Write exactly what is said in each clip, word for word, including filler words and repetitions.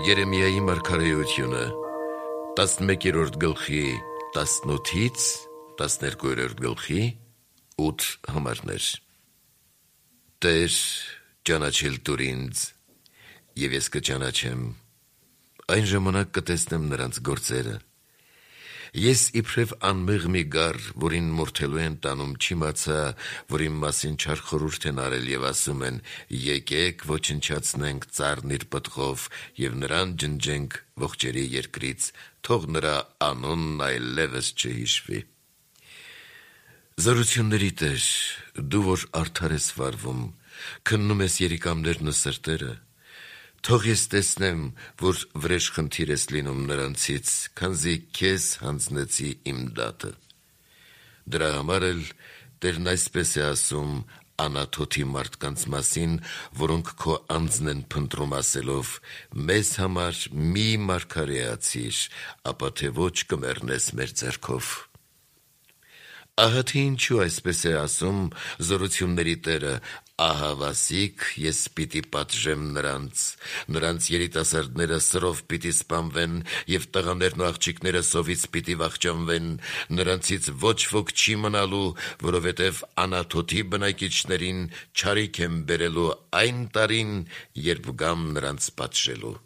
Երեմիայի մարգարեությունը տասնմեկերորդ գլխի տասնութից տասներկուերորդ գլխի ութ համարներ։ Տեր, ճանաչել տուր ինձ, և ես կճանաչեմ, այն ժամանակ կտեսնեմ նրանց գործերը։ Ես իբրև անմեղ մի գառ, որին մորթելու են տանում, չիմացա, որ իմ մասին չար խորհուրդ են արել և ասում են. եկեք ոչնչացնենք ծառն իր պտղով և նրան ջնջենք ողջերի երկրից, թող նրա անունն այլևս չհիշվի։ Զորությունների Տեր, դու որ արդար ես վարվում, քննում ես երիկամներն ու սրտերը, թող ես տեսնեմ, որ վրեժխնդիր ես լինում նրանցից, քանզի քեզ հանձնեցի իմ դատը։ Դրա համար էլ Տերն այսպես է ասում Անաթոթի մարդկանց մասին, որոնք քո անձն են փնտրում ասելով. մեզ համար մի մարգարեացիր, ապա թե ոչ կմեռնես մեր ձեռքով։ Ահա թե ինչու այսպես է ասում Զորությունների Տերը. ահավասիկ ես պիտի պատժեմ նրանց, նրանց երիտասարդները սրով պիտի սպանվեն և տղաներն ու աղջիկները սովից պիտի վախճանվեն, նրանցից ոչ ոք չի մնալու, որովհետև Անաթոթի բնակիչներին չարիք եմ բերելու այն տարին, երբ գամ նրանց պատժելու։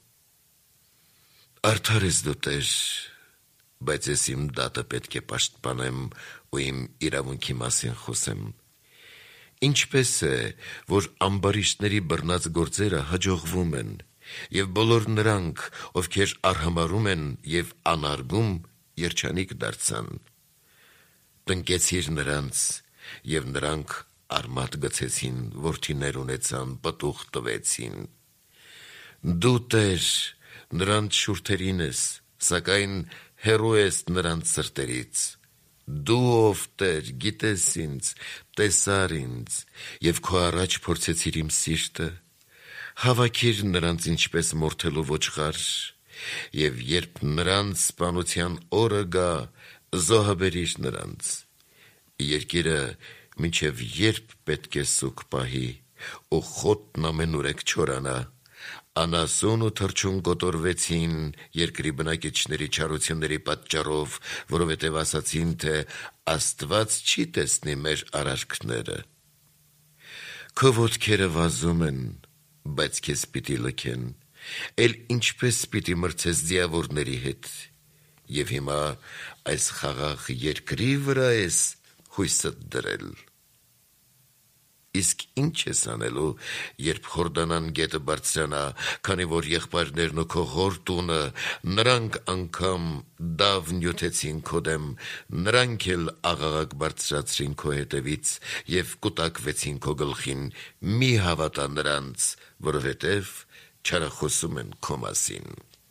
Արդար ես դու, Տեր, բայց ես իմ դատը պետք է պաշտպանեմ ու իմ իրավունքի մասին խոսեմ։ Ինչպես է, որ ամբարիշտների բռնած գործերը հաջողվում են, և բոլոր նրանք, ովքեր արհամարհում են և անարգում, երջանիկ դարձան։ Տնկեցիր նրանց, և նրանք արմատ գցեցին, որդիներ ունեցան, պտուղ տվեցին։ Դու, Տեր, նրանց շուրթերին ես, սակայն հեռու ես նրանց սրտերից։ Դու, ով Տեր, գիտես ինձ, տեսար ինձ, և քո առաջ փորձեցիր իմ սիրտը։ Հավաքիր նրանց ինչպես մորթելու ոչխար, և երբ նրանց սպանության օրը գա, զոհաբերիր նրանց։ Երկիրը մինչև երբ պետք է սուգ պահի, ու խոտն ամենուրեք չորանա։ Անասուն ու թռչուն կոտորվեցին երկրի բնակիչների չարությունների պատճառով, որովհետև ասացին, թե Աստված չի տեսնի մեր արարքները։ Քո ոտքերը վազում են, բայց քեզ պիտի լքեն, էլ ինչպես պիտի մրցես ձիավորների հետ, և հիմա այս խաղաղ երկրի վրա ես հույսդ դրել։ Իսկ ինչ ես անելու, երբ Խորդանան գետը բարձրանա, քանի որ եղբայրներն ու քո հոր տունը, նրանք անգամ դավ նյութեցին քո դեմ, նրանք էլ աղաղակ բարձրացրին քո հետևից և կուտակվեցին քո գլխին, մի հավատա նրանց, որովհետև չարախոսում են քո մասին։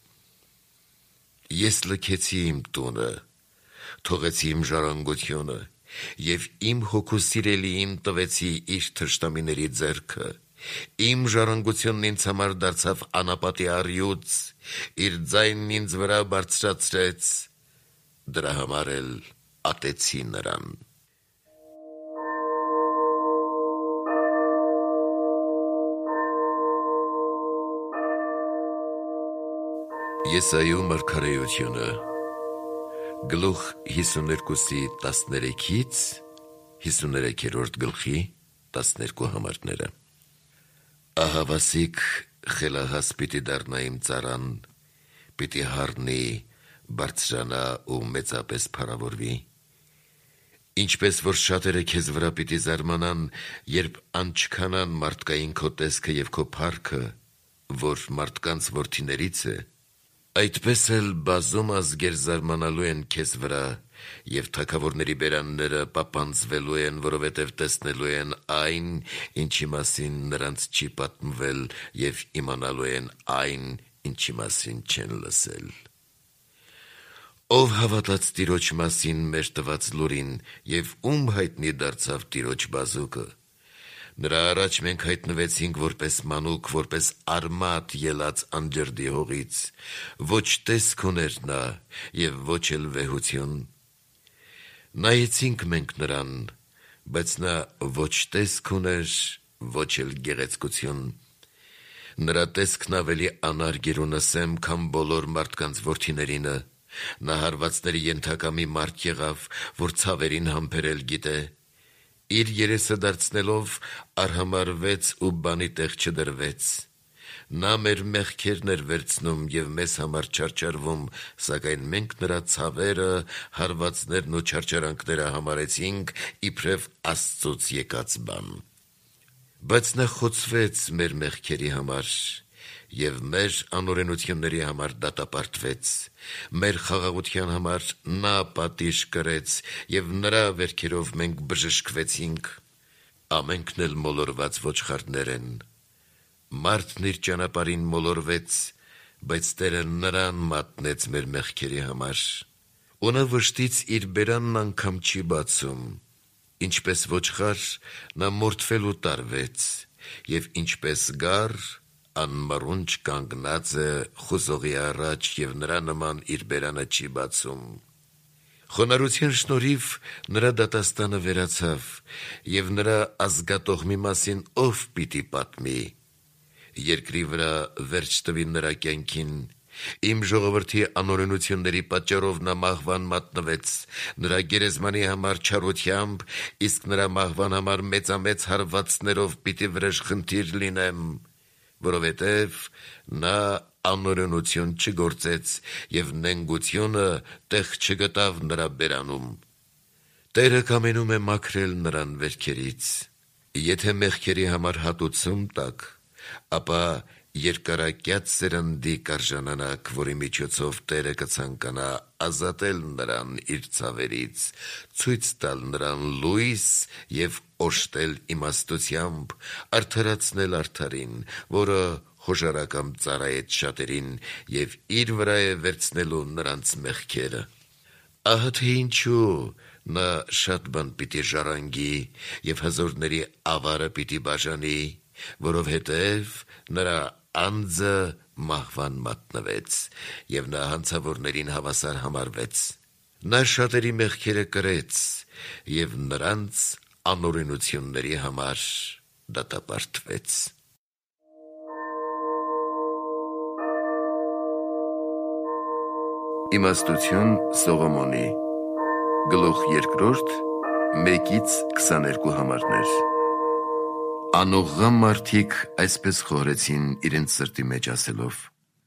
Ես լքեցի իմ տունը, թողեցի իմ ժառանգությունը, և իմ հոգու սիրելիին տվեցի իր թշնամիների ձեռքը։ Իմ ժառանգությունն ինձ համար դարձավ անապատի առյուծ, իր ձայնն ինձ վրա բարձրացրեց, դրա համար էլ ատեցի նրան։ Եսայու մարգարեությունը գլուխ հիսուներկուսի տասներեքից հիսուներեքերորդ գլխի տասներկու համարները։ Ահավասիկ խելահաս պիտի դառնա իմ ծառան, պիտի հառնի, բարձրանա ու մեծապես փառավորվի։ Ինչպես որ շատերը քեզ վրա պիտի զարմանան, երբ անչքանան մարդկային քո տեսքը և քո փառքը, որ մարդկանց որդիներից է, այդպես էլ բազում ազգեր զարմանալու են քեզ վրա, և թագավորների բերանները պապանձվելու են, որովհետև տեսնելու են այն, ինչի մասին նրանց չի պատմվել, և իմանալու են այն, ինչի մասին չեն լսել։ Ով հավատաց Տիրոջ մասին մեր տված լուրին, և ում հայտնի դարձավ Տիրոջ բազուկը։ Նրա առաջ մենք հայտնվեցինք որպես մանուկ, որպես արմատ ելած անջրդի հողից, ոչ տեսք ուներ նա և ոչ էլ վեհություն։ Նայեցինք մենք նրան, բայց նա ոչ տեսք ուներ, ոչ էլ գեղեցկություն։ Նրա տեսքն ավելի անարգեր ու նսեմ, քան բոլոր մարդկանց որդիներինը, նա հարվածների ենթակա մի մարդ եղավ, որ ցավերին համբերել գիտե, իր երեսը դարձնելով արհամարվեց ու բանի տեղ չդրվեց, նա մեր մեղքերն էր վերցնում և մեզ համար չարչարվում, սակայն մենք նրա ցավերը, հարվածներն ու չարչարանքները համարեցինք իբրև Աստծուց եկած բան, բայց նա խոցվեց մեր մեղքերի համար և մեր անօրենությունների համար դատապարտվեց, մեր խաղաղության համար նա պատիժ կրեց և նրա վերքերով մենք բժշկվեցինք, ամենքն էլ մոլորված ոչխարներ են, մարդն իր ճանապարհին մոլորվեց, բայց Տերը նրան մատնեց մեր մեղքերի համար, ու նա վշտից իր բերանն անգամ չի բացում, ինչպես ոչխար նա մորթվելու տարվեց, և ինչպես գառ անմռունչ կանգնած է խուզողի առաջ և նրա նման իր բերանը չի բացում, խոնարհության շնորհիվ նրա դատաստանը վերացավ, և նրա ազգատողմի մասին ով պիտի պատմի, երկրի վրա վերջ տվի նրա կյանքին, իմ ժողովրդի անօրենությունների պատճառով նա մահվան մատնվեց, նրա գերեզմանի համար չարությամբ, իսկ նրա մահվան համար մեծամեծ հարվածներով պիտի վրեժխնդիր լինեմ, որովհետև նա անօրենություն չգործեց և նենգությունը տեղ չգտավ նրա բերանում, Տերը կամենում է մաքրել նրան վերքերից, եթե մեղքերի համար հատուցում տաք, ապա երկարակյաց սերնդի կարժանանաք, որի միջոցով Տերը կցանկանա ազատել նրան իր ցավերից, ցույց տալ նրան լույս և օժտել իմաստությամբ, արդարացնել արդարին, որը հոժարակամ ծառայեց շատերին և իր վրա է վերցնելու նրանց մեղքերը, ահա թե ինչու նա շատ բան պիտի ժառանգի և հզորների ավարը պիտի բաժանի, որովհետև նրա անձը մահվան մատնվեց, և նա հանցավորներին հավասար համարվեց, նա շատերի մեղքերը կրեց և նրանց անօրենությունների համար դատապարտվեց։ Իմաստություն Սողոմոնի Գլուխ երկրորդ մեկից քսաներկու համարներ Անողղա մարդիկ այսպես խորհեցին իրենց սրտի մեջ ասելով.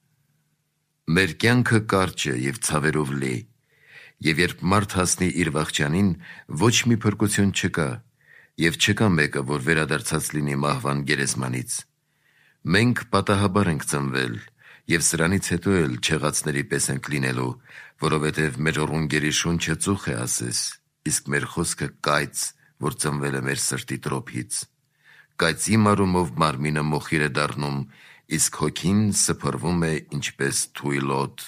Մեր կյանքը կարճ է և ցավերով լի, և երբ մարդ հասնի իր վախճանին, ոչ մի փրկություն չկա, և չկա մեկը, որ վերադարձած լինի մահվան գերեզմանից։ Մենք պատահաբար ենք ծնվել, և սրանից հետո էլ չեղածների պես ենք լինելու, որովհետև մեր ռունգերի շունչը ծուխ է ասես, իսկ մեր խոսքը կայծ, որ ծնվել է մեր սրտի տրոփից։ Կայծի մարումով մարմինը մոխիր է դառնում, իսկ հոգին սփռվում է ինչպես թույլ օդ։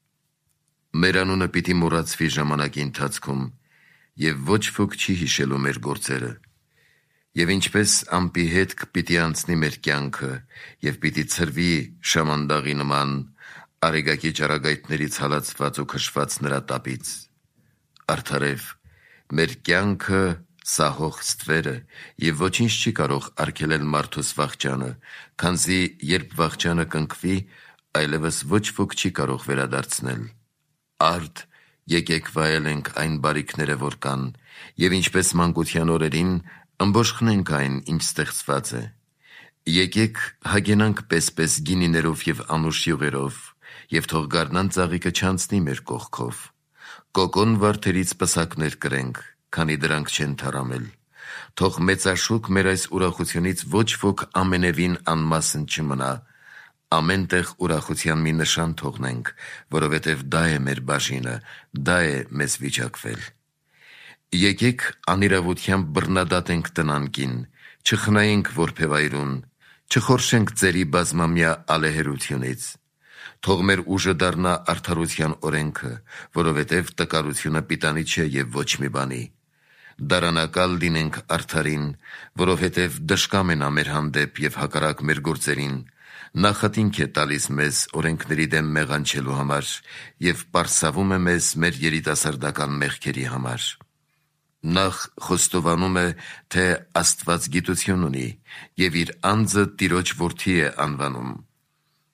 Մեր անունը պիտի մոռացվի ժամանակի ընթացքում, և ոչ ոք չի հիշելու մեր գործերը։ Եվ ինչպես ամպի հետք պիտի անցնի մեր կյանքը, և պիտի ցրվի շամանդաղի նման, արեգակի ճառագայթներից հալածված ու քշված նրա տապից։ Արդարև, մեր կյանքը սահող ստվեր է, և ոչինչ չի կարող արգելել մարդուս վախճանը, քանզի երբ վախճանը կնքվի, այլևս ոչ ոք չի կարող վերադարձնել։ Արդ, եկեք վայելենք այն բարիքները, որ կան, և ինչպես մանկության օրերին, ըմբոշխնենք այն, ինչ ստեղծված է։ Եկեք հագենանք պես-պես գինիներով և անուշ յուղերով, և թող գարնան ծաղիկը չանցնի մեր կողքով։ Կոկոն վարդերից պսակներ կրենք, քանի դրանք չեն թառամել։ Թող մեծաշուկ մեր այս ուրախությունից ոչ ոք ամենևին անմասն չմնա, ամեն տեղ ուրախության մի նշան թողնենք, որովհետև դա է մեր բաժինը, դա է մեզ վիճակվել։ Եկեք անիրավությամբ բռնադատենք տնանկին, չխնայենք որբևայրուն, չխորշենք ծերի բազմամյա ալեհերությունից։ Թող մեր ուժը դառնա արդարության օրենքը, որովհետև տկարությունը պիտանի չէ և ոչ մի բանի։ Դարանակալ լինենք արդարին, որովհետև դժկամ է նա մեր հանդեպ և հակառակ մեր գործերին, նախատինք է տալիս մեզ օրենքների դեմ մեղանչելու համար և պարսավում է մեզ մեր երիտասարդական մեղքերի համար։ Նախ խոստովանում է, թե Աստված գիտություն ունի և իր անձը Տիրոջ որդի է անվանում։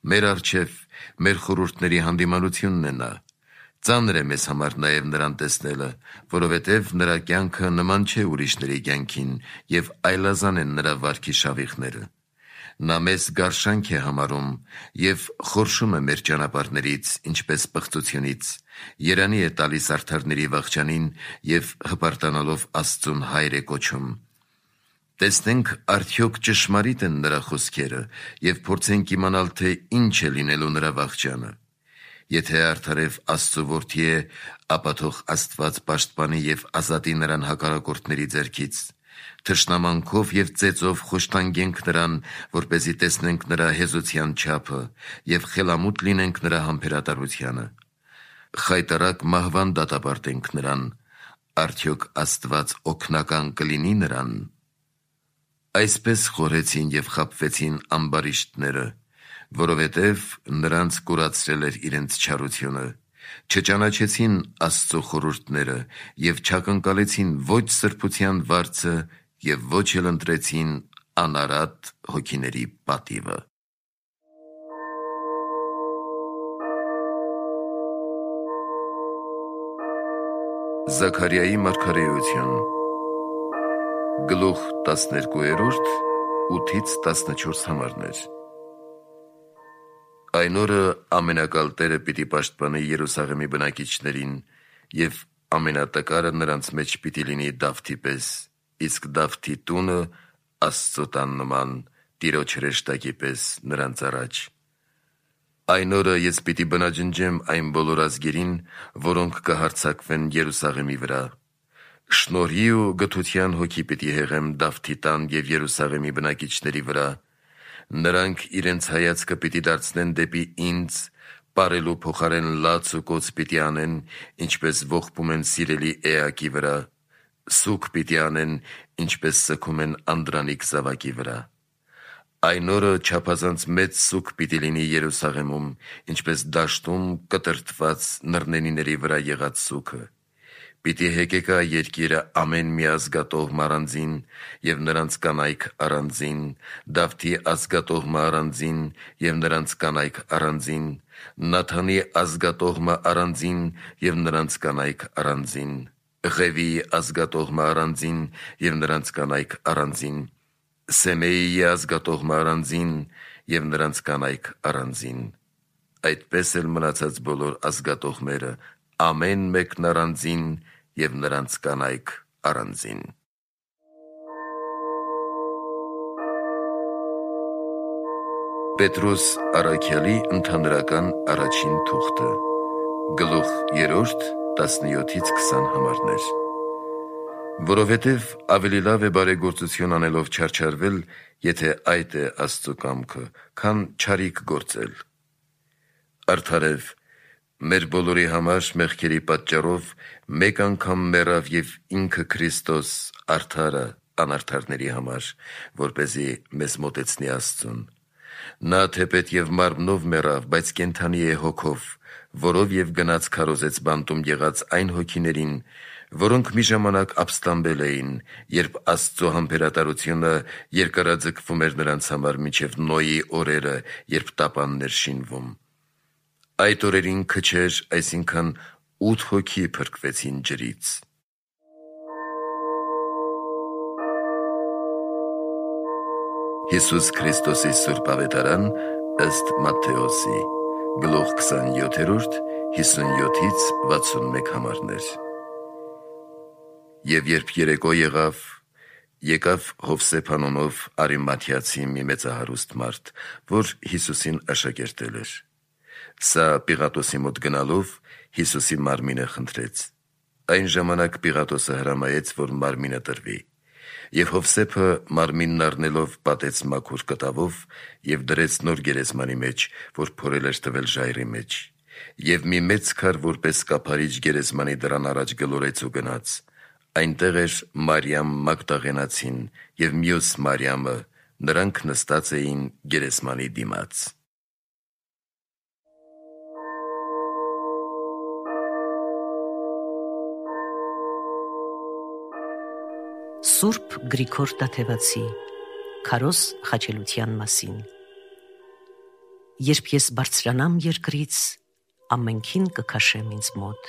Մեր առջև մեր խորհուրդների հանդիմանությունն է նա։ Ծանր է մեզ համար նաև նրան տեսնելը, որովհետև նրա կյանքը նման չէ ուրիշների կյանքին և այլազան են նրա վարքի շավիղները։ Նա մեզ գարշանք է համարում և խորշում է մեր ճանապարհներից, ինչպես պղծությունից, երանի է տալիս արդարների վախճանին և հպարտանալով Աստծուն հայր է կոչում։ Տեսնենք արդյոք ճշմարիտ են նրա խոսքերը և փորձենք իմանալ, թե ինչ է լինելու նրա վախճանը։ Եթե արդարև Աստծու որդի է, ապա թող Աստված պաշտպանի և ազատի նրան հակառակորդների ձեռքից։ Թշնամանքով և ծեծով խոշտանգենք նրան, որպեսզի տեսնենք նրա հեզության չափը և խելամուտ լինենք նրա համբերատարությանը։ Խայտառակ մահվան դատապարտենք նրան, արդյոք Աստված օգնական կլինի նրան։ Այսպես խորհեցին և խաբվեցին ամբարիշտները, որովհետև նրանց կուրացրել էր իրենց չարությունը, չճանաչեցին Աստծու խորհուրդները և չակնկալեցին ոչ սրբության վարձը և ոչ էլ ընտրեցին անարատ հոգիների պատիվը։ Զաքարիայի մարգարեություն, գլուխ տասներկուերորդ, ութից տասնչորս համարներ։ Այն օրը ամենակալ Տերը պիտի պաշտպանի Երուսաղեմի բնակիչներին, և ամենատկարը նրանց մեջ պիտի լինի Դավթի պես, իսկ Դավթի տունը Աստծու տան նման, Տիրոջ հրեշտակի պես նրանց առաջ։ Այն օրը ես պիտի բնաջնջեմ այն բոլոր ազգերին, որոնք կհարձակվեն Երուսաղեմի վրա։ Շնորհի ու գթության հոգի պիտի հեղեմ Դավթի տան և Երուսաղեմի բնակիչների վրա։ Նրանք իրենց հայացքը պիտի դարձնեն դեպի ինձ, պարելու փոխարեն լաց ու կոծ պիտի անեն, ինչպես ողբում են սիրելի էակի վրա, սուգ պիտի անեն, ինչպես սգում են անդրանիկ զավակի վրա։ Այն օրը չափազանց մեծ սուգ պիտի լինի Երուսաղեմում, ինչպես դաշտում կտրտված նռնենիների վրա եղած սուգը։ Պիտի հեկեկա երկիրը ամեն մի ազգատոհմը առանձին, և նրանց կանայք առանձին, Դավթի ազգատոհմը առանձին, և նրանց կանայք առանձին, Նաթանի ազգատոհմը առանձին, և նրանց կանայք առանձին, Ղևիի ազգատոհմը առանձին, և նրանց կանայք առանձին, Սեմեիի ազգատոհմը առանձին, և նրանց կանայք առանձին։ Այդպես էլ մնացած բոլոր ազգատոհմերը, ամեն մեկն առանձին, և նրանց կանայք առանձին։ Պետրոս առաքյալի ընդհանրական առաջին թուղթը, գլուխ երրորդ, տասնյոթից քսան համարներ։ Որովհետև ավելի լավ է բարեգործություն անելով չարչարվել, եթե այդ է Աստծու կամքը, քան չարիք գործել։ Արդարև մեր բոլորի համար մեղքերի պատճառով մեկ անգամ մեռավ և ինքը Քրիստոս արդարը անարդարների համար, որպեսզի մեզ մոտեցնի Աստծուն։ Նա թեպետ և մարմնով մեռավ, բայց կենդանի է հոգով, որով և գնաց քարոզեց բանտում եղած այն հոգիներին, որոնք մի ժամանակ ապստամբել էին, երբ Աստծու համբերատարությունը երկարաձգվում էր նրանց համար մինչև Նոյի օրերը, երբ տապանն էր շինվում։ Այդ օրերին քչեր, այսինքն ութ հոգի փրկվեցին ջրից։ Հիսուս Քրիստոսի Սուրբ Ավետարան ըստ Մատթեոսի, գլուխ քսանյոթերորդ, հիսունյոթից վաթսունմեկ համարներ։ Եվ երբ երեկո եղավ, եկավ Հովսեփ անունով Արիմաթեացի մի մեծահարուստ մարդ, որ Հիսուսին աշակերտել էր։ Սա Պիղատոսի մոտ գնալով Հիսուսի մարմինը խնդրեց։ Այն ժամանակ Պիղատոսը հրամայեց, որ մարմինը տրվի։ Եվ Հովսեփը մարմինն առնելով պատեց մաքուր կտավով և դրեց նոր գերեզմանի մեջ, որ փորել էր տվել ժայռի մեջ։ Եվ մի մեծ քար որպես կափարիչ գերեզմանի դռան առաջ գլորեց ու գնաց։ Այնտեղ էր Մարիամ Մագդաղենացին և մյուս Մարիամը, նրանք նստած էին գերեզմանի դիմաց։ Սուրբ Գրիգոր Տաթևացի Քարոզ խաչելության մասին։ Երբ ես բարձրանամ երկրից, ամենքին կքաշեմ ինձ մոտ։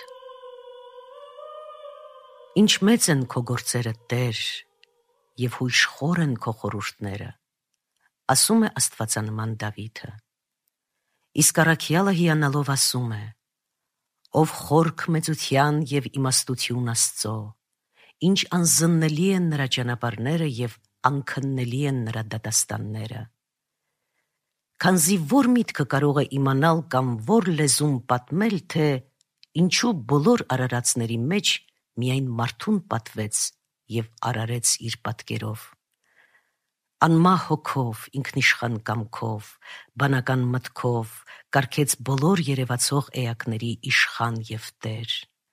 Ինչ մեծ են քո գործերը, Տեր, և հույժ խոր են քո խորհուրդները, ասում է աստվածանման Դավիթը։ Իսկ առաքյալը հիանալով ասում է. ով խորք մեծության և իմաստություն Աստծո, ինչ անզննելի են նրա ճանապարհները և անքննելի են նրա դատաստանները։ Քանզի որ միտքը կարող է իմանալ կամ որ լեզուն պատմել, թե ինչու բոլոր արարածների մեջ միայն մարդուն պատվեց և արարեց իր պատկերով։ Անմահ հոգով, ինքնիշխան կամքով, բանական մտքով կարգեց բոլոր երևացող էակների իշխան և Տեր։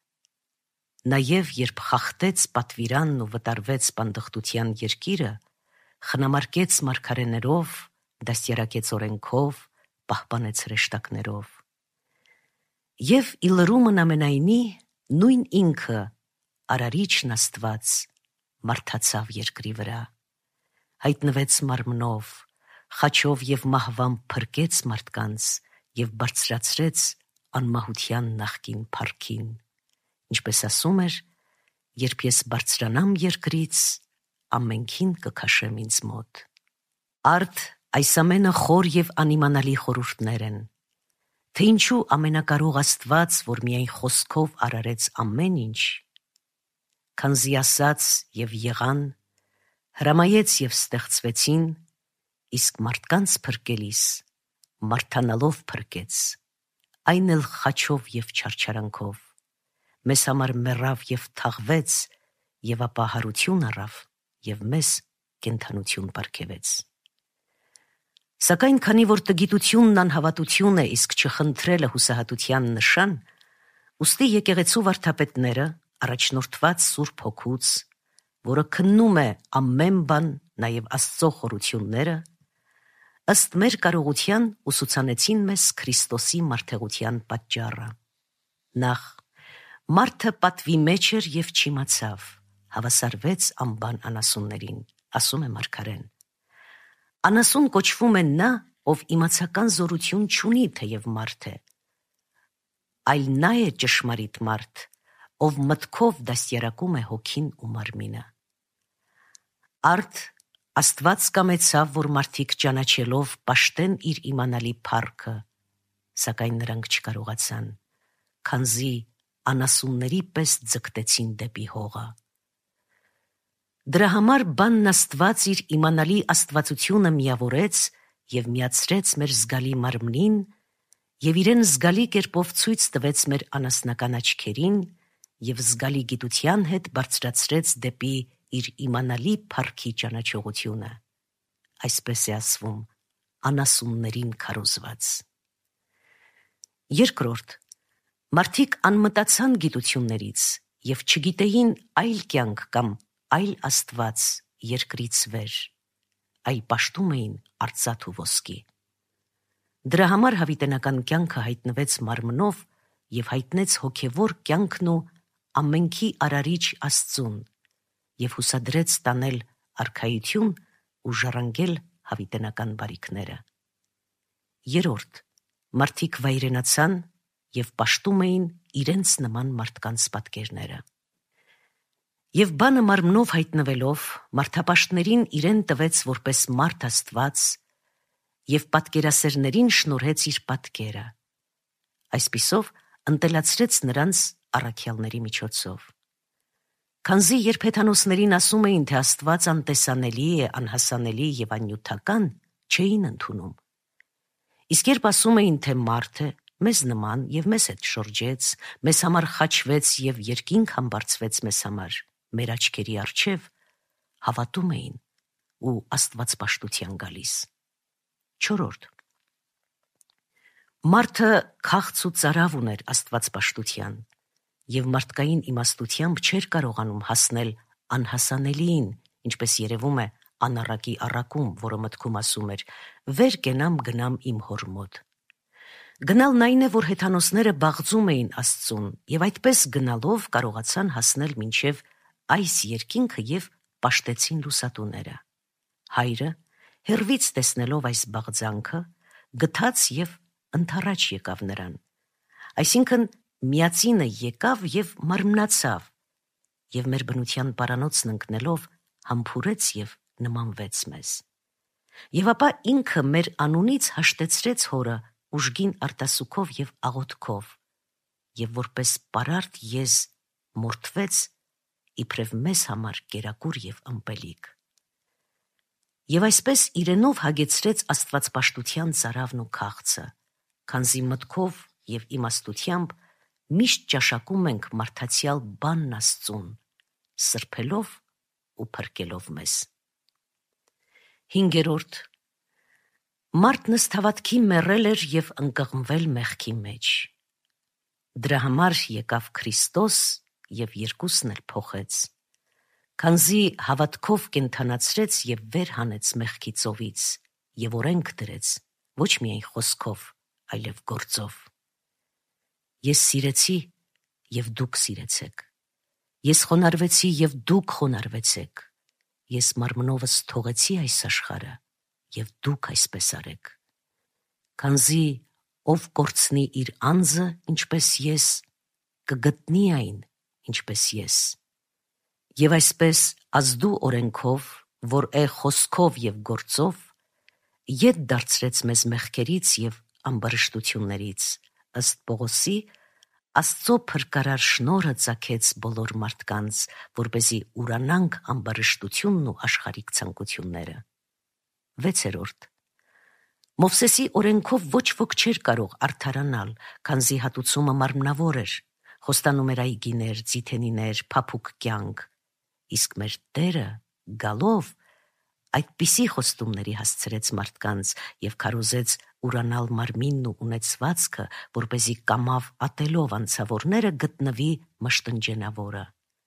Նաև երբ խախտեց պատվիրանն ու վտարվեց պանդխտության երկիրը, խնամարկեց մարգարեներով, դաստիարակեց օրենքով, պահպանեց հրեշտակներով։ Եվ ի լրումն ամենայնի, նույն ինքը, Արարիչն Աստված, մարդացավ երկրի վրա, հայտնվեց մարմնով, խաչով և մահվամբ փրկեց մարդկանց և բարձրացրեց անմահության նախկին փառքին, ինչպես ասում էր. «Երբ ես բարձրանամ երկրից, ամենքին կքաշեմ ինձ մոտ»։ Արդ այս ամենը խոր և անիմանալի խորհուրդներ են, թե ինչու ամենակարող Աստված, որ միայն խոսքով արարեց ամեն ինչ, քանզի ասաց և եղան, հրամայեց և ստեղծվեցին, իսկ մարդկանց փրկելիս մարդանալով փրկեց, այն էլ խաչով և չարչարանքով, մեզ համար մեռավ և թաղվեց, և ապա հարություն առավ և մեզ կենդանություն պարգևեց։ Սակայն քանի որ տգիտությունն անհավատություն է, իսկ չխնդրելը հուսահատության նշան, ուստի եկեղեցու վարդապետները, առաջնորդված Սուրբ Հոգուց, որը քննում է ամեն բան, նաև Աստծո խորությունները, ըստ մեր կարողության ուսուցանեցին մեզ Քրիստոսի մարդեղության պատճառը։ Նախ, մարդը պատվի մեջ էր և չիմացավ, հավասարվեց անբան անասուններին, ասում է մարգարեն։ Անասուն կոչվում է նա, ով իմացական զորություն չունի, թեև մարդ է, այլ նա է ճշմարիտ մարդ, ով մտքով դաստիարակում է հոգին ու մարմինը։ Արդ Աստված կամեցավ, որ մարդիկ ճանաչելով պաշտեն իր իմանալի փառքը, սակայն նրանք չկարողացան, քանզի անասունների պես ձգտեցին դեպի հողը։ Դրա համար բանն Աստված իր իմանալի աստվածությունը միավորեց և միացրեց մեր զգալի մարմնին և իրեն զգալի կերպով ցույց տվեց մեր անասնական աչքերին և զգալի գիտության հետ բարձրացրեց դեպի իր իմանալի փառքի ճանաչողությունը, այսպես է ասվում, անասուններին քարոզված։ Երկրորդ, մարդիկ անմտացան գիտություններից և չգիտեին այլ կյանք կամ այլ Աստված երկրից վեր, այլ պաշտում էին արծաթ ու ոսկի։ Դրա համար հավիտենական կյանքը հայտնվեց մարմնով և հայտնեց հոգևոր կյանքն ու ամենքի արարիչ Աստծուն և հուսադրեց տանել արքայություն ու ժառանգել հավիտենական բարիքները։ Երրորդ, մարդիկ վայրենացան և պաշտում էին իրենց նման մարդկանց պատկերները։ Եվ բանը մարմնով հայտնվելով, մարդապաշտներին իրեն տվեց որպես մարդ Աստված և պատկերասերներին շնորհեց իր պատկերը, այսպիսով ընտելացրեց նրանց առաքյալների միջոցով։ Քանզի երբ հեթանոսներին ասում էին, թե Աստված անտեսանելի է, անհասանելի և աննյութական, չէին ընդունում։ Իսկ երբ ասում էին, թե մարդ է, մեզ նման և մեզ հետ շրջեց, մեզ համար խաչվեց և երկինք համբարձվեց մեզ համար, մեր աչքերի առջև, հավատում էին ու աստվածպաշտության գալիս։ Չորրորդ, մարդը քաղց ու ծարավ ուներ աստվածպաշտության և մարդկային իմաստությամբ չէր կարողանում հասնել անհասանելիին, ինչպես երևում է անառակի առակում, որը մտքում ասում էր. «Վեր կենամ, գնամ իմ հոր մոտ»։ Գնալն այն է, որ հեթանոսները բաղձում էին Աստծուն և այդպես գնալով կարողացան հասնել մինչև այս երկինքը և պաշտեցին լուսատուները։ Հայրը, հեռվից տեսնելով այս բաղձանքը, գթաց և ընդառաջ եկավ նրան, այսինքն միածինը եկավ և մարմնացավ, և մեր բնության պարանոցն ընկնելով համբուրեց և նմանվեց մեզ։ Եվ ապա ինքը մեր անունից հաշտեցրեց հորը ուժգին արտասուքով և աղոթքով, և որպես պարարտ եզ մորթվեց իբրև մեզ համար կերակուր և ըմպելիք։ Եվ այսպես իրենով հագեցրեց աստվածպաշտության ծարավն ու քաղցը, քանզի մտքով և իմաստությամբ միշտ ճաշակում ենք մարդացյալ բանն Աստծուն, սրբելով ու փրկելով մեզ։ Հինգերորդ. մարդն ըստ հավատքի մեռել էր և ընկղմվել մեղքի մեջ։ Դրա համար եկավ Քրիստոս և երկուսն էլ փոխեց, քանզի հավատքով կենդանացրեց և վեր հանեց մեղքի ծովից և օրենք դրեց, ոչ միայն խոսքով, այլև գործով։ Ես սիրեցի, և դուք սիրեցեք։ Ես խոնարհվեցի, և դուք խոնարհվեցեք։ Ես մարմնովս թողեցի այս աշխարհը, և դուք այսպես արեք։ Քանզի ով կորցնի իր անձը, ինչպես ես, կգտնի այն, ինչպես ես։ Եվ այսպես ազդու օրենքով, որ է խոսքով և գործով, ետ դարձրեց մեզ մեղքերից և ամբարշտություններից, ըստ Պողոսի, Աստծո փրկարար շնորհը ծագեց բոլոր մարդկանց, որպեսզի ուրանանք ամբարշտությունն ու աշխարհիկ ցանկությունները։ Վեցերորդ. Մովսեսի օրենքով ոչ ոք չէր կարող արդարանալ, քանզի հատուցումը մարմնավոր էր, խոստանում էր այգիներ, ձիթենիներ, փափուկ կյանք, իսկ մեր Տերը գալով այդպիսի խոստումների հասցրեց մարդկանց և քարոզեց ուրանալ մարմինն ու ունեցվածքը, որպեսզի կամավ ատելով անցավորները գտնվի մշտնջենավորը։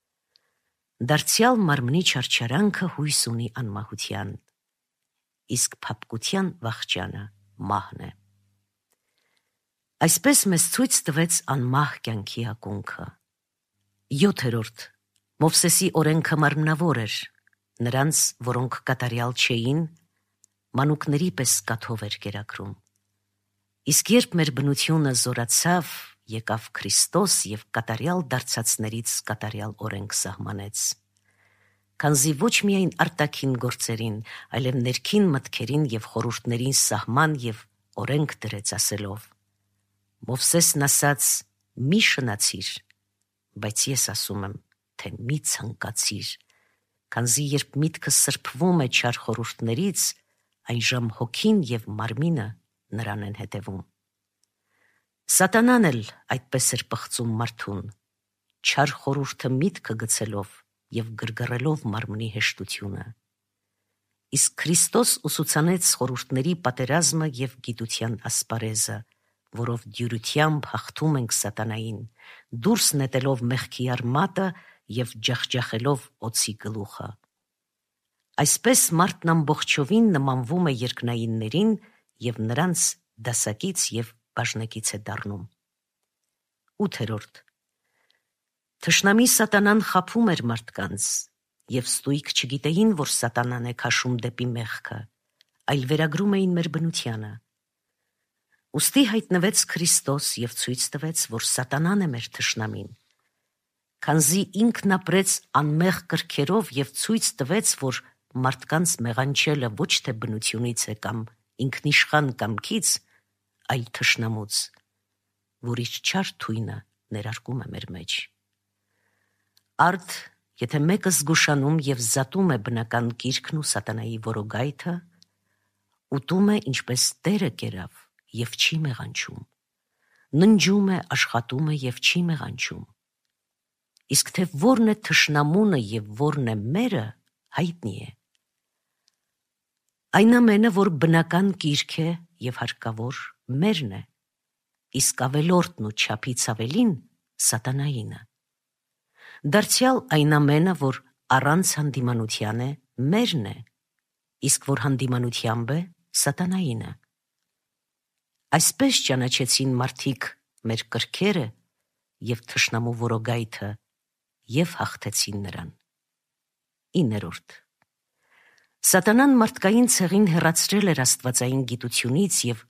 Դարձյալ մարմնի չարչարանքը հույս ունի անմահության, իսկ փափկության վախճանը մահն է։ Այսպես մեզ ցույց տվեց անմահ կյանքի ակունքը։ Յոթերորդ. Մովսեսի օրենքը մարմնավոր էր, նրանց, որոնք կատարյալ չէին, մանուկների պես կաթով էր կերակրում։ Իսկ երբ մեր բնությունը զորացավ, եկավ Քրիստոս և կատարյալ դարձածներից կատարյալ օրենք սահմանեց։ Քանզի ոչ միայն արտաքին գործերին, այլև ներքին մտքերին և խորհուրդներին սահման և օրենք դրեց ասելով. Մովսեսն ասաց. «Մի շնացիր», բայց ես ասում եմ, թե մի ցանկացիր, քանզի երբ միտքը սրբվում է չար խորհուրդներից, այժմ հոգին և մարմինը նրան են հետևում։ Սատանան էլ այդպես էր պղծում մարդուն, չար խորհուրդը միտքը գցելով և գրգռելով մարմնի հեշտությունը։ Իսկ Քրիստոս ուսուցանեց խորհուրդների պատերազմը և գիտության ասպարեզը, որով դյուրությամբ հաղթում ենք սատանային, դուրս նետելով մեղքի արմատը և ջախջախելով օձի գլուխը։ Այսպես մարդն ամբողջովին նմանվում է երկնայիններին և նրանց դասակից և բաժնեկից է դառնում։ Ութերորդ. Թշնամի սատանան խաբում էր մարդկանց, և ստույգ չգիտեին, որ սատանան է քաշում դեպի մեղքը, այլ վերագրում էին մեր բնությանը։ Ուստի հայտնվեց Քրիստոս և ցույց տվեց, որ սատանան է մեր թշնամին, քանզի ինքն ապրեց անմեղ կրքերով և ցույց տվեց, որ մարդկանց մեղանչելը ոչ թե բնությունից է կամ ինքնիշխան կամքից, այլ թշնամուց, որ իր չար թույնը ներարկում է մեր մեջ։ Արդ, եթե մեկը զգուշանում և զատում է բնական կիրքն ու սատանայի որոգայթը, ուտում է ինչպես Տերը կերավ և չի մեղանչում, ննջում է, աշխատում է և չի մեղանչում։ Իսկ թե որն է թշնամունը և որն է մերը, հայտնի է։ Այն ամենը, որ բնական կիրք է և հարկավոր, մերն է, իսկ ավելորդն ու չափից ավելին սատանայինը։ Դարձյալ այն ամենը, որ առանց հանդիմանության է, մերն է, իսկ որ հանդիմանությամբ է, սատանայինը։ Այսպես ճանաչեցին մարդիկ մեր կրքերը և թշնամու որոգայթը և հաղթեցին նրան։ Իներորդ. Սատանան մարդկային ցեղին հեռացրել էր աստվածային գիտությունից և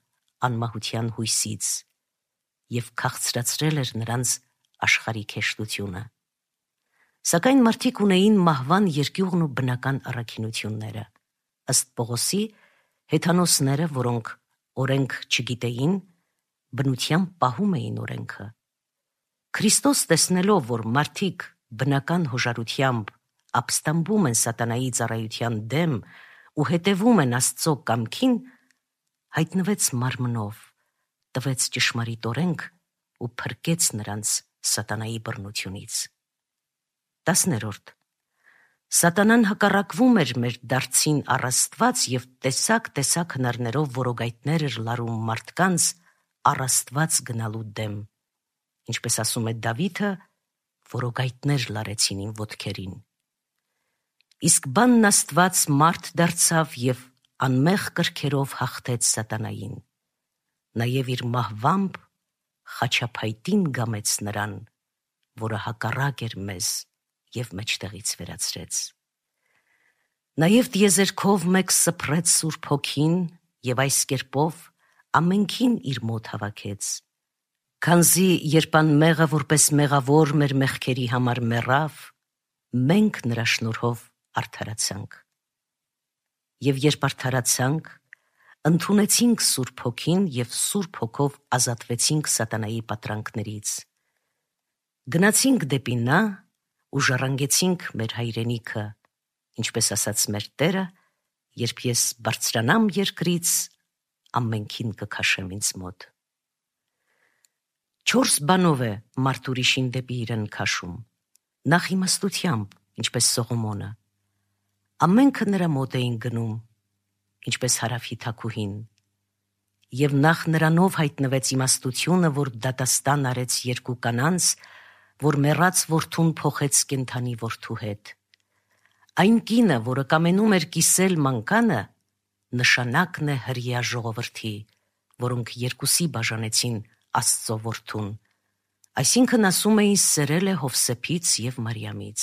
անմահության հույսից և քաղցրացրել էր նրանց աշխարհիկ հեշտությունը։ Սակայն մարդիկ ունեին մահվան երկյուղն ու բնական առաքինությունները։ Ըստ Պողոսի, հեթանոսները, որոնք օրենք չգիտեին, բնությամբ պահում էին օրենքը։ Քրիստոս, տեսնելով, որ մարդիկ բնական հոժարությամբ ապստամբում են սատանայի ծառայության դեմ ու հետևում են Աստծո կամքին, հայտնվեց մարմնով, տվեց ճշմարիտ օրենք ու փրկեց նրանց սատանայի բռնությունից։ Տասներորդ. Սատանան հակառակվում էր մեր դարձին առ Աստված և տեսակ-տեսակ հնարներով որոգայթներ էր լարում մարդկանց առ Աստված գնալու դեմ, ինչպես ասում է Դավիթը, որոգայթներ լարեցին իմ ոտքերին։ Իսկ բանն Աստված մարդ դարձավ և անմեղ կրքերով հաղթեց սատանային, նաև իր մահվամբ խաչափայտին գամեց նրան, որը հակառակ էր մեզ և մեջտեղից վերացրեց։ Նաև տիեզերքով մեկ սփռեց Սուրբ Հոգին և այս կերպով ամենքին իր մոտ հավաքեց, քանզի երբ անմեղը որպես մեղավոր մեր մեղքերի համար մեռավ, մենք նրա շնորհով արդարացանք։ Եվ երբ արդարացանք, ընդունեցինք Սուրբ Հոգին և Սուրբ Հոգով ազատվեցինք սատանայի պատրանքներից։ Գնացինք դեպի նա ու ժառանգեցինք մեր հայրենիքը, ինչպես ասաց մեր Տերը, երբ ես բարձրանամ երկրից, ամենքին կքաշեմ ինձ մոտ։ Չորս բանով է մարդ ուրիշին դեպի իրեն քաշում. նախ իմաստությամբ, ինչպես Սողոմոնը, ամենքը նրա մոտ էին գնում, ինչպես Հարավի թագուհին, և նախ նրանով հայտնվեց իմաստությունը, որ դատաստան արեց երկու կանանց, որ մեռած որդուն փոխեց կենդանի որդու հետ։ Այն կինը, որը կամենում էր կիսել մանկանը, նշանակն է հրեա ժողովրդի, որոնք երկուսի բաժանեցին Աստծո որդուն, այսինքն ասում էին սերել է Հովսեփից և Մարիամից։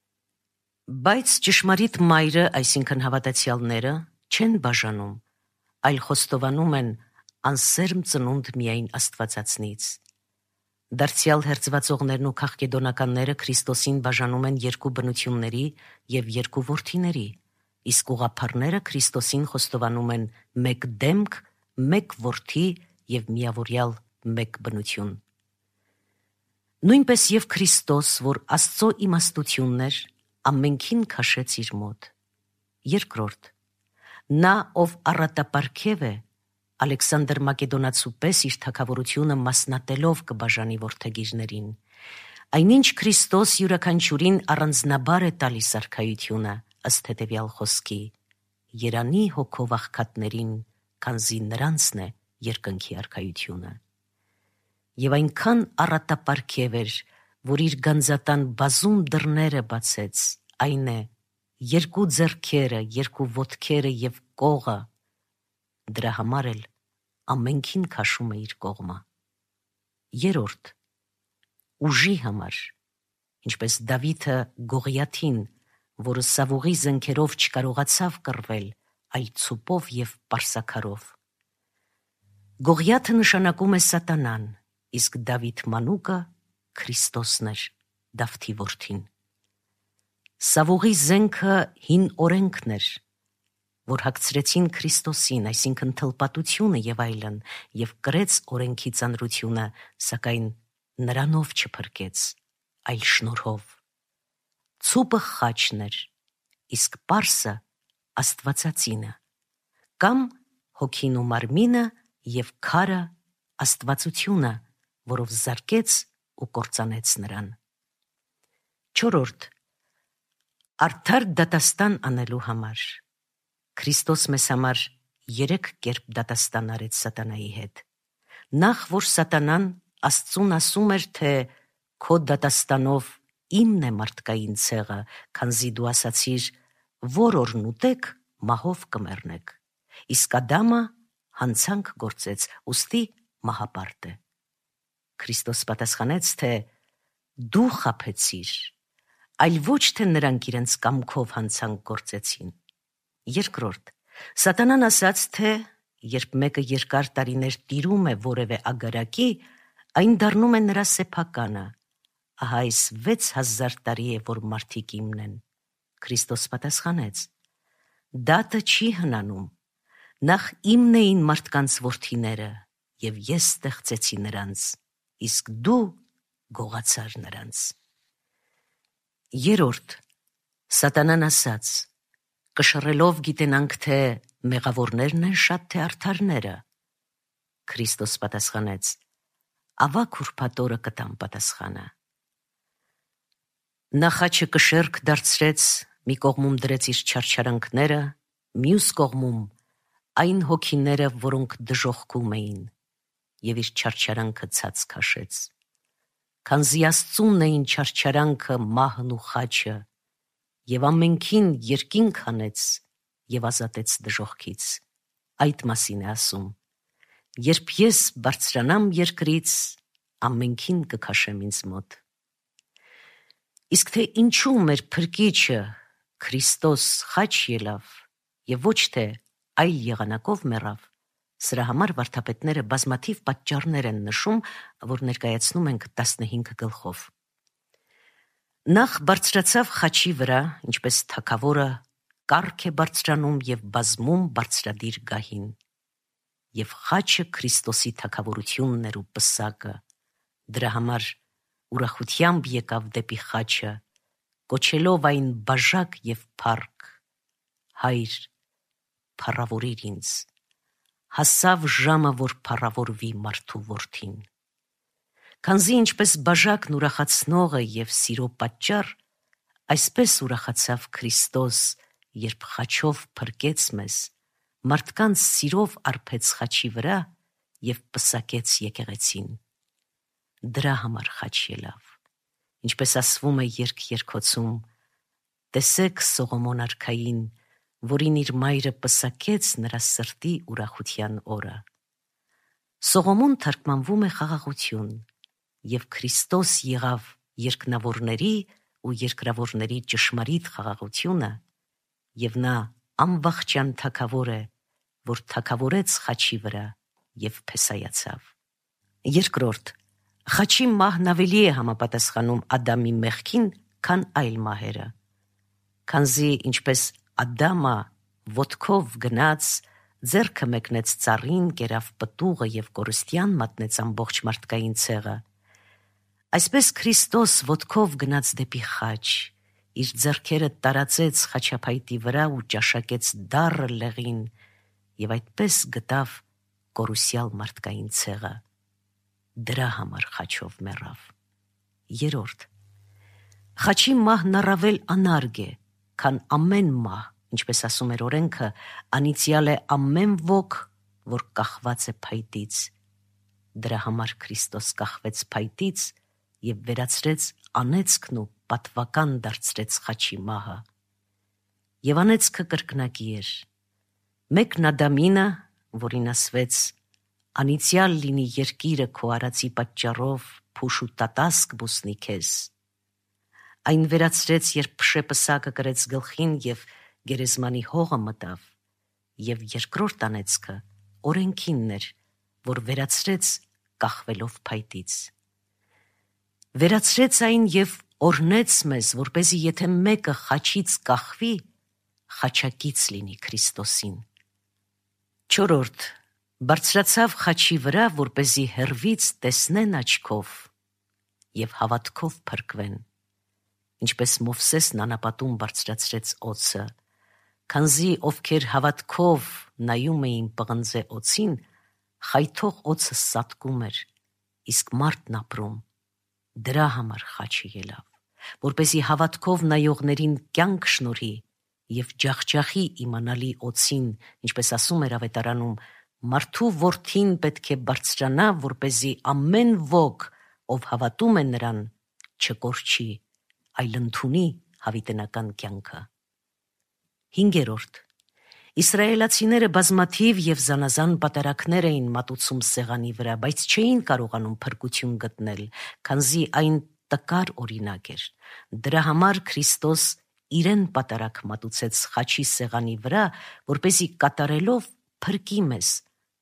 Բայց ճշմարիտ մայրը, այսինքն հավատացյալները, չեն բաժանում, այլ խոստովանում են անսերմ ծնունդ միայն Աստվածածնից։ Դարձյալ հերձվածողներն ու քաղկեդոնականները Քրիստոսին բաժանում են երկու բնությունների և երկու որդիների, իսկ ուղղափառները Քրիստոսին խոստովանում են մեկ դեմք, մեկ որդի և միավորյալ մեկ բնություն։ Նույնպես և Քրիստոս, որ Աստծո իմաստությունն էր, ամենքին քաշեց իր մոտ։ Երկրորդ. նա, ով առատապարգև է, Ալեքսանդր Մակեդոնացու պես իր թագավորությունը մասնատելով կբաժանի որդեգիրներին, այնինչ Քրիստոս յուրաքանչյուրին առանձնաբար է տալիս արքայությունը, ըստ հետևյալ խոսքի. երանի հոգով աղքատներին, քանզի նրանցն է երկնքի արքայությունը։ Եվ այնքան առատապարգև էր, որ իր գանձատան բազում դռները բացեց, այն է, երկու ձեռքերը, երկու ոտքերը և կողը, դրա համար էլ ամենքին քաշում է իր կողմը։ Երորդ. ուժի համար, ինչպես Դավիթը Գողիաթին, որը Սավուղի զենքերով չկարողացավ կռվել, այլ ցուպով և պարսաքարով։ Գողիաթը նշանակում է սատանան, իսկ Դավիթ մանուկը Քրիստոսն էր, Դավթի որդին։ Սավուղի զենքը հին օրենքն էր, որ հագցրեցին Քրիստոսին, այսինքն թլպատությունը և այլն, և կրեց օրենքի ծանրությունը, սակայն նրանով չփրկեց, այլ շնորհով։ Ցուպը խաչն էր, իսկ պարսը աստվածածինը, կամ հոգին ու մարմինը և քարը աստվածությունը, որով զարկեց ու կործանեց նրան։ Չորրորդ. արդար դատաստան անելու համար։ Քրիստոս մեզ համար երեք կերպ դատաստան արեց սատանայի հետ։ Նախ, որ սատանան Աստծուն ասում էր, թե քո դատաստանով իմն է մարդկային ցեղը, քանզի դու ասացիր, որ օրն ուտեք, մահով կմեռնեք, իսկ Ադամը հանցանք գործեց, ուստի մահապարտ է։ Քրիստոս պատասխանեց, թե դու խաբեցիր, այլ ոչ թե նրանք իրենց կամքով հանցանք գործեցին։ Երկրորդ. Սատանան ասաց, թե երբ մեկը երկար տարիներ տիրում է որևէ ագարակի, այն դառնում է նրա սեփականը։ Ահա այս վեց հազար տարի է, որ մարդիկ իմն են։ Քրիստոս պատասխանեց. Դատը չի հնանում, նախ իմն էին մարդկանց որդիները, և ես ստեղծեցի նրանց, իսկ դու գողացար նրանց։ Երորդ, Սատանան ասաց. կշռելով գիտենանք, թե մեղավորներն են շատ, թե արդարները։ Քրիստոս պատասխանեց. ավագ ուրբաթ օրը կտամ պատասխանը։ Նա խաչը կշեռք դարձրեց, մի կողմում դրեց իր չարչարանքները, մյուս կողմում այն հոգիները, որոնք դժոխքում էին, և իր չարչարանքը ցած քաշեց։ Քանզի Աստծուն էին չարչարանքը, մահն ու խաչը, և ամենքին երկինք հանեց և ազատեց դժոխքից։ Այդ մասին է ասում. երբ ես բարձրանամ երկրից, ամենքին կքաշեմ ինձ մոտ։ Իսկ թե ինչու մեր փրկիչը Քրիստոս խաչ ելավ և ոչ թե այլ եղանակով մեռավ, սրա համար վարդապետները բազմաթիվ պատճառներ են նշում, որ ներկայացնում ենք տասնհինգ գլխով։ Նախ բարձրացավ խաչի վրա, ինչպես թագավորը կառք է բարձրանում և բազմում բարձրադիր գահին։ Եվ խաչը Քրիստոսի թագավորությունն էր ու պսակը, դրա համար ուրախությամբ եկավ դեպի խաչը, կոչելով այն բաժակ և փառք. Հայր, փառավորիր ինձ, հասավ ժամը, որ փառավորվի մարդու որդին։ Քանզի ինչպես բաժակն ուրախացնող է և սիրո պատճառ, այսպես ուրախացավ Քրիստոս, երբ խաչով փրկեց մեզ, մարդկանց սիրով արբեց խաչի վրա և պսակեց եկեղեցին։ Դրա համար խաչ ելավ, ինչպես ասվում է երգ երգոցում. տեսեք Սողոմոն արքային, որին իր մայրը պսակեց նրա սրտի ուրախության օրը։ Սողոմոն թարգմանվում է խաղաղություն, և Քրիստոս եղավ երկնավորների ու երկրավորների ճշմարիտ խաղաղությունը, և նա անվախճան թագավոր է, որ թագավորեց խաչի վրա և փեսայացավ։ Երկրորդ, խաչի մահն ավելի է համապատասխանում Ադամի մեղքին, քան այլ մահերը։ Քանզի ինչպես Ադամը ոտքով գնաց, ձեռքը մեկնեց ծառին, կերավ պտուղը և կորստյան մատնեց ամբողջ մարդկային ցեղը, այսպես Քրիստոս ոտքով գնաց դեպի խաչ, իր ձեռքերը տարածեց խաչափայտի վրա ու ճաշակեց դառը լեղին և այդպես գտավ կորուսյալ մարդկային ցեղը։ Դրա համար խաչով մեռավ։ Երորդ, խաչի մահն առավել անարգ է, քան ամեն մահ, ինչպես ասում էր օրենքը, անիծյալ է ամեն ոք, որ կախված է փայտից։ Դրա համար Քրիստոս կախվեց փայտից և վերացրեց անեծքն ու պատվական դարձրեց խաչի մահը։ Եվ անեծքը կրկնակի էր։ Մեկն Ադամինը, որին ասվեց. անիծյալ լինի երկիրը քո արածի պատճառով, փուշ ու տատասկ բուսնի քեզ։ Այն վերացրեց, երբ փշեպսակը կրեց գլխին և գերեզմանի հողը մտավ, և երկրորդ անեծքը օրենքինն էր, որ վերացրեց կախվելով փայտից։ Վերացրեց այն և օրհնեց մեզ, որպեսզի եթե մեկը խաչից կախվի, խաչակից լինի Քրիստոսին։ Չորրորդ, բարձրացավ խաչի վրա, որպեսզի հեռվից տեսնեն աչքով և հավատքով փրկվեն, ինչպես Մովսեսն անապատում բարձրացրեց օձը, քանզի ովքեր հավատքով նայում էին պղնձե օձին, խայթող օձը սատկում էր, իսկ մարդն ապրում։ Դրա համար խաչը ելավ, որպեսզի հավատքով նայողներին կյանք շնորհի և ջախջախի իմանալի օձին, ինչպես ասում էր ավետարանում. մարդու որդին պետք է բարձրանա, որպեսզի ամեն ոք, ով հավատում է նրան, չկորչի, այլ ընդունի հավիտենական կյանքը։ Հինգերորդ, իսրայելացիները բազմաթիվ և զանազան պատարագներ էին մատուցում սեղանի վրա, բայց չէին կարողանում փրկություն գտնել, քանզի այն տկար օրինակ էր։ Դրա համար Քրիստոս իրեն պատարագ մատուցեց խաչի սեղանի վրա, որպեսզի կատարելով փրկի մեզ,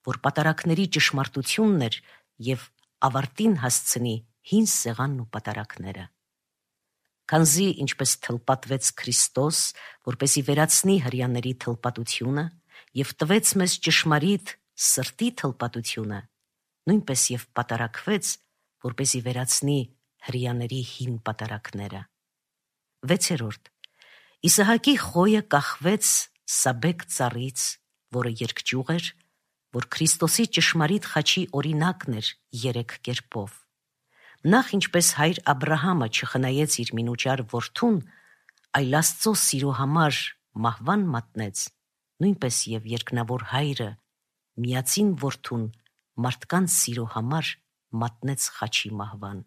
որ պատարակների ճշմարտությունն էր և ավարտին հասցնի հին սեղանն ու պատարակները։ Քանզի ինչպես թլպատվեց Քրիստոս, որպեսզի վերացնի հրեաների թլպատությունը և տվեց մեզ ճշմարիտ սրտի թլպատությունը, նույնպես և պատարակվեց, որպեսզի վերացնի հրեաների հին պատարակները։ Վեցերորդ. Իսահակի խոյը կախվեց Սաբեկ ծառից, որը երկճյուղ էր, որ Քրիստոսի ճշմարիտ խաչի օրինակն էր երեք կերպով։ Նախ ինչպես հայր Աբրահամը չխնայեց իր մինուճար որդուն, այլ Աստծո սիրո համար մահվան մատնեց, նույնպես և երկնավոր հայրը միածին որդուն մարդկանց սիրո համար մատնեց խաչի մահվան։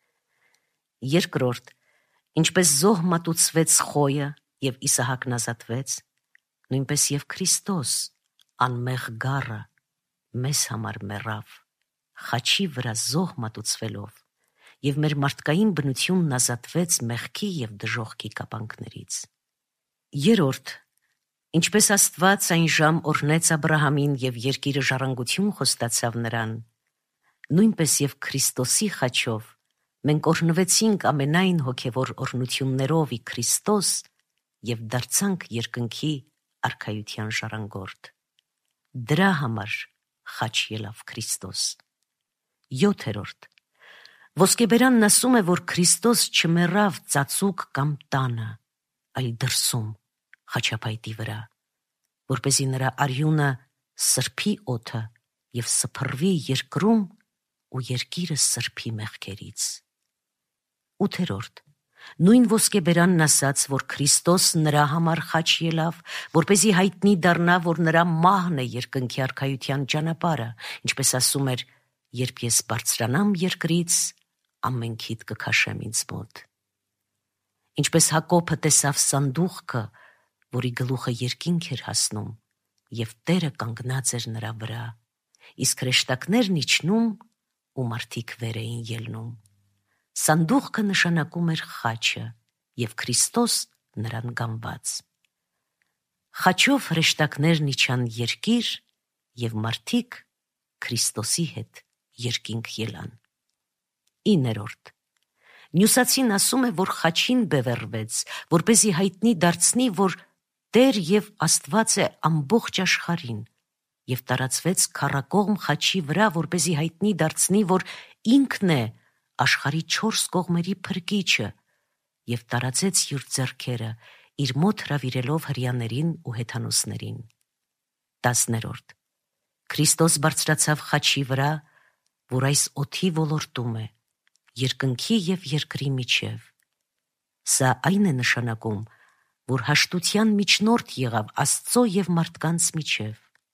Երկրորդ, ինչպես զոհ մատուցվեց խոյը և Իսահակն ազատվեց, նույնպես և Քրիստոս անմեղ գառը մեզ համար մեռավ, խաչի վրա զոհ մատուցվելով, և մեր մարդկային բնությունն ազատվեց մեղքի և դժոխքի կապանքներից։ Երորդ, ինչպես Աստված այն ժամ օրհնեց Աբրահամին և երկիրը ժառանգություն խոստացավ նրան, նույնպես և Քրիստոսի խաչով մենք օրհնվեցինք ամենայն հոգևոր օրհնություններով ի Քրիստոս և դարձանք երկնքի արքայության ժառանգորդ։ Դրա համար խաչ ելավ Քրիստոս։ Յոթերորդ, Ոսկեբերանն ասում է, որ Քրիստոս չմեռավ ծածուկ կամ տանը, այլ դրսում, խաչափայտի վրա, որպեսզի նրա արյունը սրբի օդը և սփռվի երկրում ու երկիրը սրբի մեղքերից։ Ութերորդ, նույն ոսկեբերանն ասաց, որ Քրիստոս նրա համար խաչ ելավ, որպեսզի հայտնի դառնա, որ նրա մահն է երկնքի արքայության ճանապարհը, ինչպես ասում էր. «Երբ ես բարձրանամ երկրից, ամենքիդ կքաշեմ ինձ մոտ»։ Ինչպես Հակոբը տեսավ սանդուղքը, որի գլուխը երկինք էր հասնում, և Տերը կանգնած էր նրա վրա, իսկ հրեշտակներն իջնում ու մարդիկ վեր էին ելնում։ Սանդուղքը նշանակում էր խաչը և Քրիստոս նրան գանված։ Խաչով հրեշտակներն իջան երկիր և մարդիկ Քրիստոսի հետ երկինք ելան։ Իներորդ, Նյուսացին ասում է, որ խաչին բևեռվեց, որպեսզի հայտնի դարձնի, որ Տեր և Աստված է ամբողջ աշխարհին, և տարածվեց քառակողմ խաչի վրա, որպեսզի հայտնի դարձնի, որ ինքն է աշխարհի չորս կողմերի փրկիչը, և տարածեց իր ձեռքերը, իր մոտ հրավիրելով հրեաներին ու հեթանոսներին։ Տասներորդ, Քրիստոս բարձրացավ խաչի վրա, որ այս օդի ոլորտում է, երկնքի և երկրի միջև։ Սա այն է նշանակում, որ հաշտության միջնորդ եղավ Աստծո և մարդկանց միջև։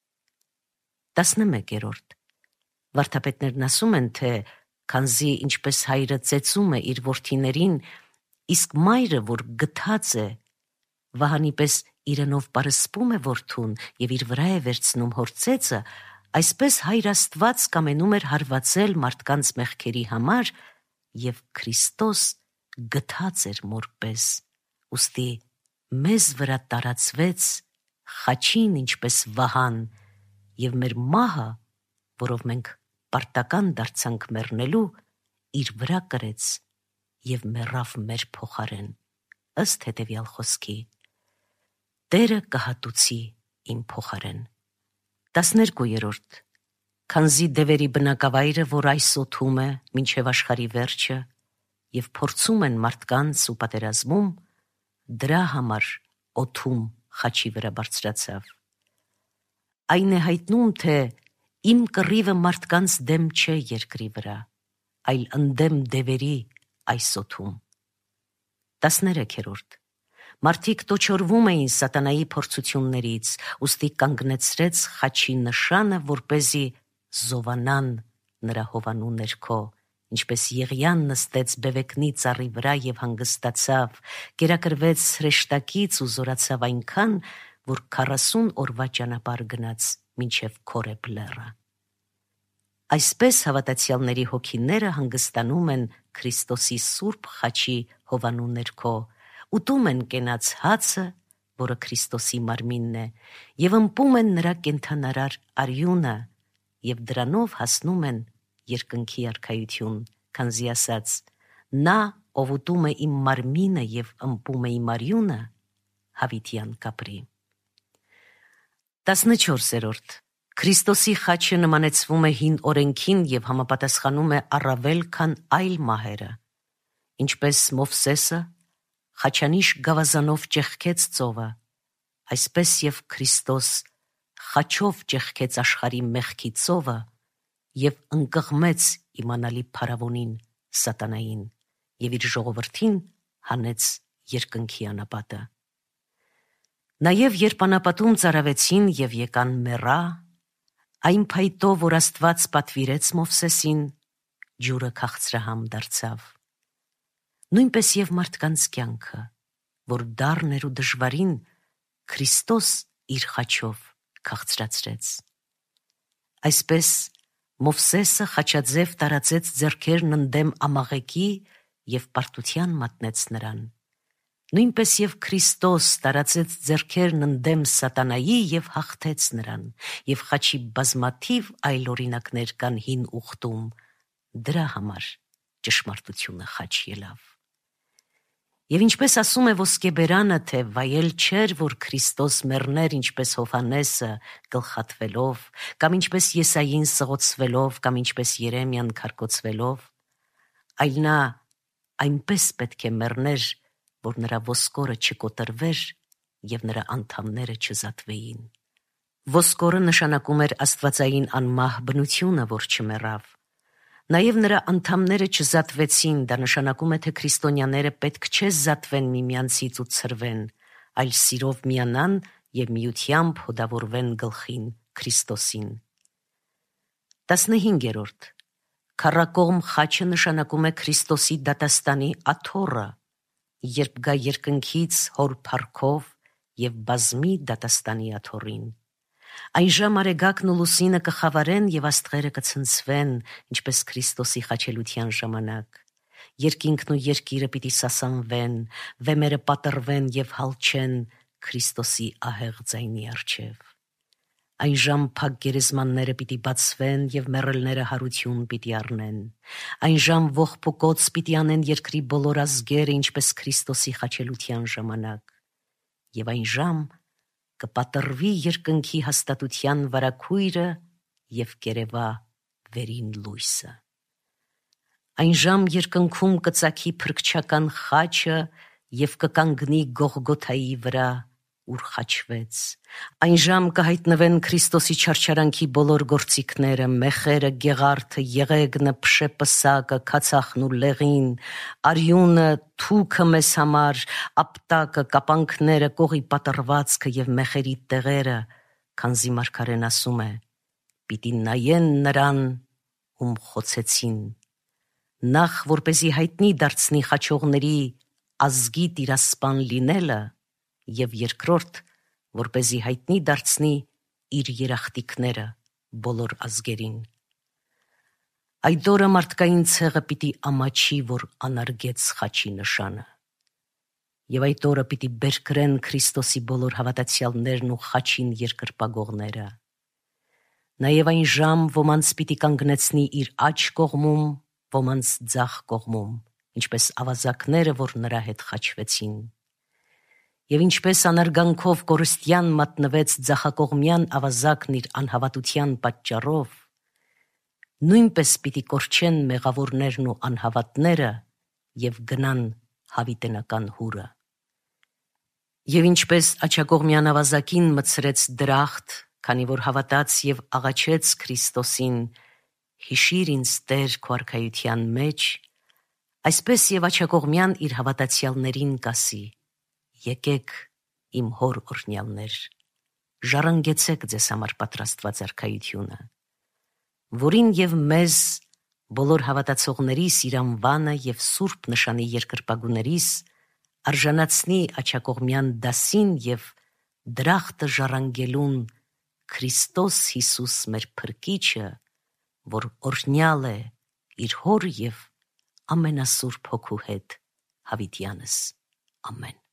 Տասնմեկերորդ, վարդապետներն ասում են, թե քանզի ինչպես հայրը ծեծում է իր որդիներին, իսկ մայրը, որ գթած է, վահանի պես իրենով պարսպում է որդուն և իր վրա է վերցնում հոր ծեծը, այսպես հայր Աստված կամենում էր հարվածել մարդկանց մեղքերի համար, և Քրիստոս գթած էր մոր պես, ուստի մեզ վրա տարածվեց խաչին ինչպես վահան, և մեր մահը, որով մենք պարտական դարձանք մեռնելու, իր վրա կրեց և մեռավ մեր փոխարեն, ըստ հետևյալ խոսքի. Տերը կհատուցի իմ փոխարեն։ Տասներկուերորդ, քանզի դևերի բնակավայրը, որ այս օդում է մինչև աշխարհի վերջը, և փորձում են մարդկանց ու պատերազմում, դրա համար օդում խաչի վրա բարձրացավ։ Այն է հայտնում, թե իմ կռիվը մարդկանց դեմ չէ երկրի վրա, այլ ընդդեմ դևերի այս օդում։ Տասներեքերորդ, մարդիկ տոչորվում էին սատանայի փորձություններից, ուստի կանգնեցրեց խաչի նշանը, որպեսզի զովանան նրա հովանու ներքո, ինչպես Եղիան նստեց բևեկնի ծառի վրա և հանգստացավ, կերակրվեց հրեշտակից ու զորացավ այնքան, որ քառասուն օրվա ճանապարհ գնաց մինչև Քորեբ լեռը։ Այսպես հավատացյալների հոգիները հանգստանում են Քրիստոսի սուրբ խաչի հովանու ներքո, ուտում են կենաց հացը, որը Քրիստոսի մարմինն է, և ըմպում են նրա կենդանարար արյունը, եւ դրանով հասնում են երկնքի արքայություն, քանզի ասաց. նա, ով ուտում է իմ մարմինը եւ ըմպում է իմ արյունը, հավիտյան կապրի։ տասնչորսերորդ. Քրիստոսի խաչը նմանեցվում է հին օրենքին եւ համապատասխանում է առավել քան այլ մահերը, ինչպես Մովսեսը խաչանիշ գավազանով ճեղքեց ծովը, այսպես եւ Քրիստոս խաչով ճեղքեց աշխարհի մեղքի ծովը եւ ընկղմեց իմանալի փարավոնին սատանային եւ իր ժողովրդին հանեց երկնքի անապատը։ Նաեւ երբ անապատում ծարավեցին եւ եկան մեռա, այն փայտով, որ Աստված պատվիրեց Մովսեսին, ջուրը քաղցրահամ դարձավ։ Նույնպես եւ մարդկանց կյանքը, որ դառն էր ու դժվարին, Քրիստոս իր խաչով քաղցրացրեց։ Այսպես Մովսեսը խաչաձև տարածեց ձեռքերն ընդդեմ ամաղեկի եւ պարտության մատնեց նրան։ Նույնպես եւ Քրիստոս տարածեց ձեռքերն ընդդեմ սատանայի եւ հաղթեց նրան, եւ խաչի բազմաթիվ այլ օրինակներ կան հին ուխտում, դրա համար ճշմարտությունը խաչ ելավ։ Եվ ինչպես ասում է ոսկեբերանը, թե վայել չէր, որ Քրիստոս մեռներ ինչպես Հովհաննեսը գլխատվելով, կամ ինչպես Եսային սղոցվելով, կամ ինչպես Երեմիան քարկոծվելով, այլ նա այնպես պետք է մեռներ, որ նրա ոսկորը չկոտրվեր եւ նրա անդամները չզատվեին։ Ոսկորը նշանակում էր աստվածային անմահ բնությունը, որ չմեռավ։ Նաեւ նրա անդամները չզատվեցին, դա նշանակում է, թե քրիստոնյաները պետք չէ զատվեն միմյանցից ու ցրվեն, այլ սիրով միանան եւ միությամբ հոդավորվեն գլխին Քրիստոսին։ տասնհինգերորդ. Քառակողմ խաչը նշանակում է Քրիստոսի դատաստանի աթոռը, երբ գա երկնքից հոր փառքով եւ բազմի դատաստանի աթոռին։ Այն ժամ արեգակն ու լուսինը կխավարեն եւ աստղերը կցնցվեն, ինչպես Քրիստոսի խաչելության ժամանակ։ Երկինքն ու երկիրը պիտի սասանվեն, վեմերը պատռվեն եւ հալչեն Քրիստոսի ահեղ ձայնի առջև։ Այն ժամ փակ գերեզմանները պիտի բացվեն եւ մեռելները հարություն պիտի առնեն։ Այն ժամ ողբոքոց պիտի անեն երկրի բոլոր ազգերը, ինչպես Քրիստոսի խաչելության ժամանակ։ Եվ այն ժամ կպատրվի երկնքի հաստատության վարագույրը եւ կերևա վերին լույսը։ Այն ժամ երկնքում կծագի փրկչական խաչը եւ կկանգնի Գողգոթայի վրա, ուր խաչվեց։ Այն ժամ կհայտնվեն Քրիստոսի չարչարանքի բոլոր գործիքները, մեխերը, գեղարդը, եղեգնը, փշեպսակը, քացախն ու լեղին, արյունը, թուքը մեզ համար, ապտակը, կապանքները, կողի պատռվածքը եւ մեխերի տեղերը, քանզի մարգարեն ասում է. պիտի նայեն նրան, ում խոցեցին։ Նախ որպեսզի հայտնի դարձնի խաչողների ազգի տիրասպան լինելը, եւ երկրորդ, որպեսզի հայտնի դարձնի իր երախտիկները բոլոր ազգերին։ Այդ օրը մարդկային ցեղը պիտի ամաչի, որ անարգեց խաչի նշանը։ Եվ այդ օրը պիտի բերկրեն Քրիստոսի բոլոր հավատացյալներն ու խաչին երկրպագողները։ Նաեւ այն ժամ ոմանց պիտի կանգնեցնի իր աջ կողմում, ոմանց ձախ կողմում, ինչպես ավազակները, որ նրա հետ խաչվեցին։ Եվ ինչպես անարգանքով կորստյան մատնվեց ձախակողմյան ավազակն իր անհավատության պատճառով, նույնպես պիտի կորչեն մեղավորներն ու անհավատները եւ գնան հավիտենական հուրը։ Եվ ինչպես աջակողմյան ավազակին մտցրեց դրախտ, քանի որ հավատաց եւ աղաչեց Քրիստոսին, հիշիր ինձ Տեր քո արքայության մեջ, այսպես եւ աջակողմյան իր հավատացյալներին կասի. եկեք իմ հոր օրհնյալներ, ժառանգեցեք ձեզ համար պատրաստված արքայությունը, որին եւ մեզ բոլոր հավատացողներիս իր անվանը եւ սուրբ նշանի երկրպագուներիս արժանացնի աջակողմյան դասին եւ դրախտը ժառանգելուն Քրիստոս Հիսուս մեր փրկիչը, որ օրհնյալ է իր հոր եւ ամենասուրբ հոգու հետ հավիտյանս։ Ամեն։